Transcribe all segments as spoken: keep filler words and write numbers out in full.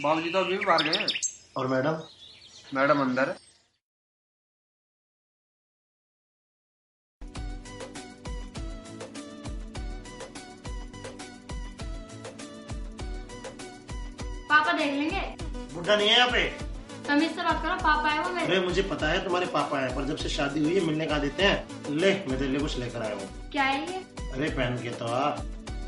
बाबूजी तो अभी भी बाहर गए हैं। और मैडम? मैडम अंदर है। पापा देख लेंगे। बुढ़ा नहीं है यहाँ पे। तमीज से बात करो, पापा है वो मेरे। अरे मुझे पता है तुम्हारे पापा है, पर जब से शादी हुई है मिलने का देते हैं। ले मैं तेरे लिए कुछ लेकर आया हूँ। क्या है ये? अरे पहन के तो आ।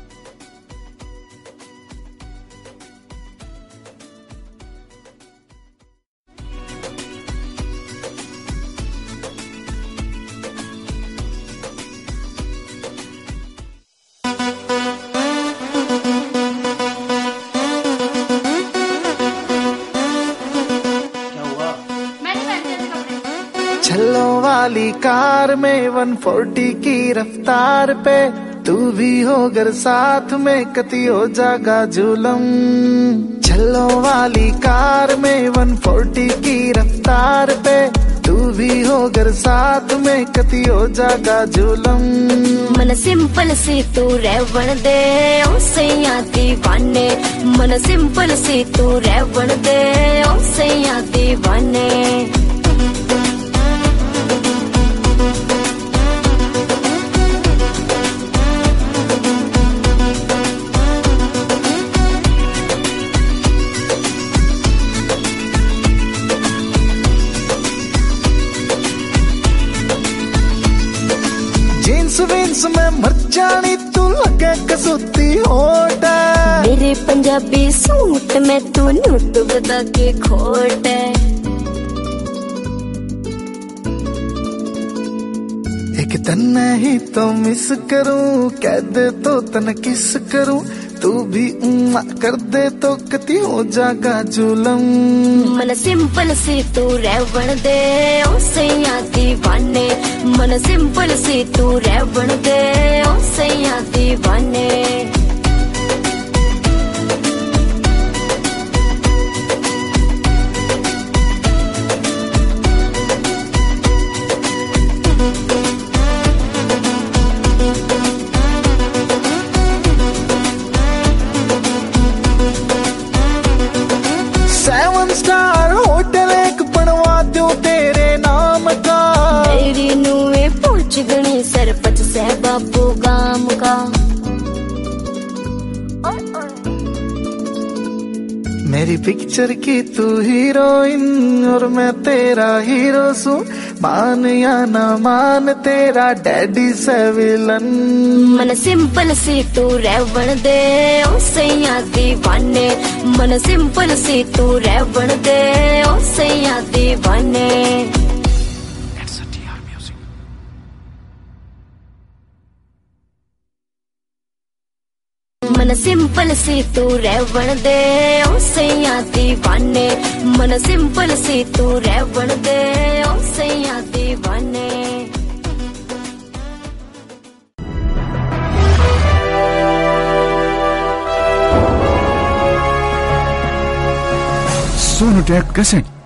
छल्लों वाली कार में वन फोर्टी की रफ्तार पे तू भी हो अगर साथ में कती हो जागा जुलम। छल्लों वाली कार में वन फोर्टी की रफ्तार पे तू भी हो अगर साथ में कती हो जागा जुलम। मन सिंपल सी तू रहवन दे ओ सैया दीवाने। मन सिंपल सी तू रहवन दे ओ सैया दीवाने। जींस वींस में मर जानी तू लगे कसूती होट। मेरे पंजाबी सूट में तू नूट बता के खोट। एक तन ही तो मिस करूं, कह दे तो तन किस करूं, तू भी उम्मा कर दे तो कती हो जागा जुलम। मन सिंपल सी तू रहवन दे ओ सैया दीवाने। मन सिंपल सी तू रहवन दे ओ सैया दीवाने। सेवन स्टार होटल एक बनवा दो तेरे नाम का। मेरी नुए पूछ गणी सरपंच से बाबू गाम का। मेरी पिक्चर की तू हीरोइन और मैं तेरा हीरो सू। मान या ना मान तेरा डैडी से विलन। मन सिंपल सी तू रहवन दे ओ सैया दीवाने। मन सिंपल सी तू रहवन दे ओ सैया दीवाने। मन सिंपल सी तू रहवन दे ओ सैया दीवाने। मन सिंपल सी तू रहवन दे ओ सैया दीवाने। Sonu tag cassette.